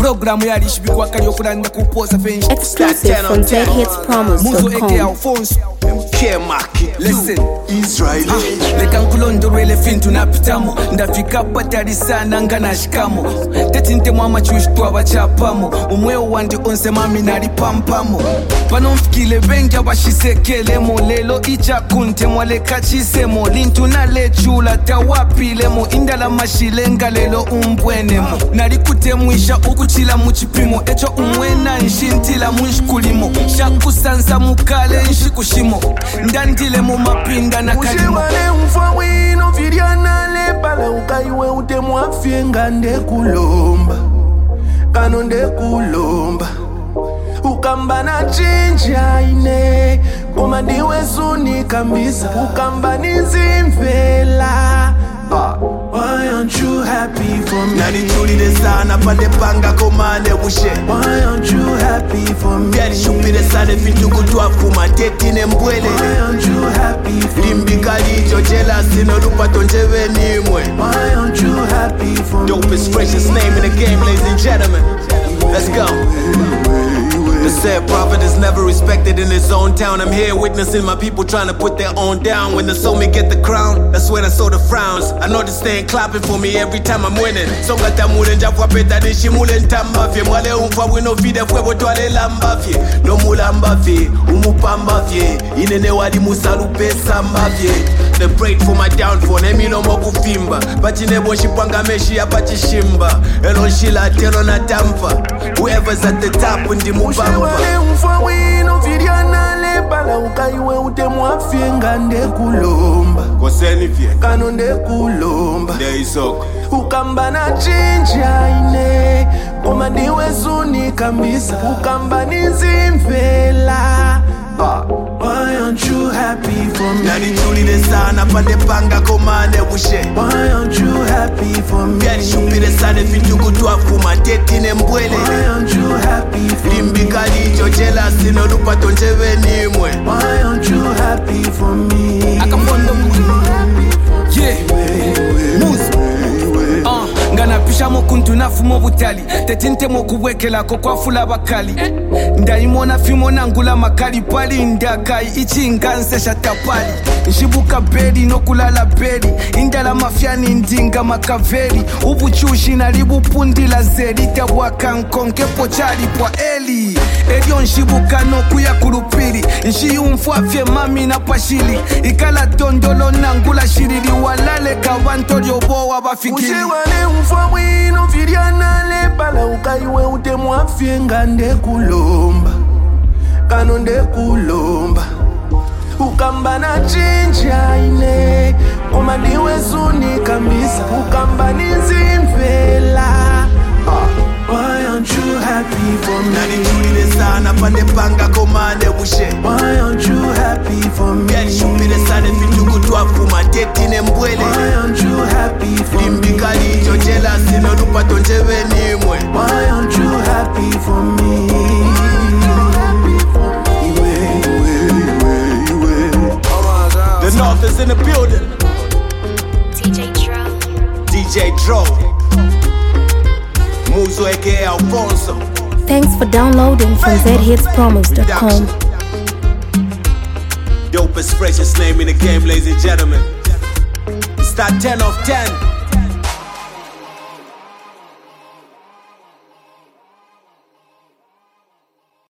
Programu yali shibikwa kali okulanda kuposa fenshi. Exclusive from ZHitsPromos.com. Muzo eke Alfonso. Listen, Israel. Leka nkulondolwele fintu napitamo. Ndafika patali sana nga nashikamo. Tetinte mwama chushtu abachapamo. Umweo wandi onse mami nalipampamo. Pano mfikile bengi abashisekelemo. Lelo icha kunte mwaleka chisemo. Lintu na lechula tawapilemo. Indala mashilenga lelo umbwenemo. Nalikute mwisha ukuchila muchipimo. Echo umwena nshintila mwishkulimo. Shakusansa mukale nshikushimo. Ndandile mu mapinda na kalimo. Ushimane mfa wino vidiana lepala ukaiwe utemu afyenga ndekulomba. Kano ndekulomba. Ukamba na chinja ine. Koma ndiwe suni kambisa. Ukamba nizimvela. Why aren't you happy for me? Nani chuli de sana pande panga komande bushe. Why aren't you happy for me? Yari shupi de sana fintu kutwa fuma teti ne mbwele. Why aren't you happy for me? Limbika licho jealousy no lupa tonjewe nimwe. Why aren't you happy for me? Dopest, freshest name in the game, ladies and gentlemen. Let's go. The said prophet is never respected in his own town. I'm here witnessing my people trying to put their own down. When they saw me get the crown, that's when I saw the frowns. I know they staying clapping for me every time I'm winning. So ngata mule njafwa peta nishi mule ntambafye. Mwale umfa wino fide fwebo twale lambafye. No mulambafye, umupambafye. Inene wadi musalupe sambafye. They prayed for my downfall, nemi no moku fimba. Bachine boshi panga meshi ya pachishimba. Elo shila telo na tampa. Whoever's at the top undi mubamba. Ushewale mfa wino vidiana lepala ukaiwe utemu afyenga ndekulomba. Koseni fye kano ndekulomba. Deisoko ukamba na chinja ine. Koma ndiwe suni kambisa. Ukamba nizimvela. Why aren't you happy for me? Nani chuli de sana pande panga komande bushe. Why aren't you happy for me? Yari shupi de sana fintu kutwa fuma teti ne mbwele. Why aren't you happy for me? Limbika licho jealousy no lupa tonjewe nimwe. Why aren't you happy for me? Akafondo yeah Muzo ngana pisha mokuntu nafumo butali. Tetinte mokubwekela ko kwafula bakali. Ndaimona fimo nangula makali pali ndakai ichinganse shatapali. Nshibuka bedi no kulala bedi. Indala mafyani ndinga makaveli. Ubuchushi na libupundi la zedi. Tabwaka nkonke pochali pwa eli. Elio nshibuka no kuya kurupiri. Nshiyumfwafye mami na pashili. Ikala tondolo nangula shirili. Walale kawanto lyobo wabafikili. Ushewale mfa wino vidiana lepala ukaiwe utemu afyenga ndekulomba. Kano ndekulomba. Ukamba na chinja ine. Koma ndiwe suni kambisa. Ukamba nizimvela. Why aren't you happy for me? Nani chuli de sana pande panga komande bushe. Why aren't you happy for me? Yari shupi de sana fintu kutwa fuma teti ne mbwele. Why aren't you happy for me? Limbika licho jealousy no lupa tonjewe nimwe. Why aren't you happy for me? The North is in the building. DJ Dro. Muzo aka Alfonso. Thanks for downloading from ZHitsPromos.com. Dopest, freshest name in the game, ladies and gentlemen. Start 10 of 10.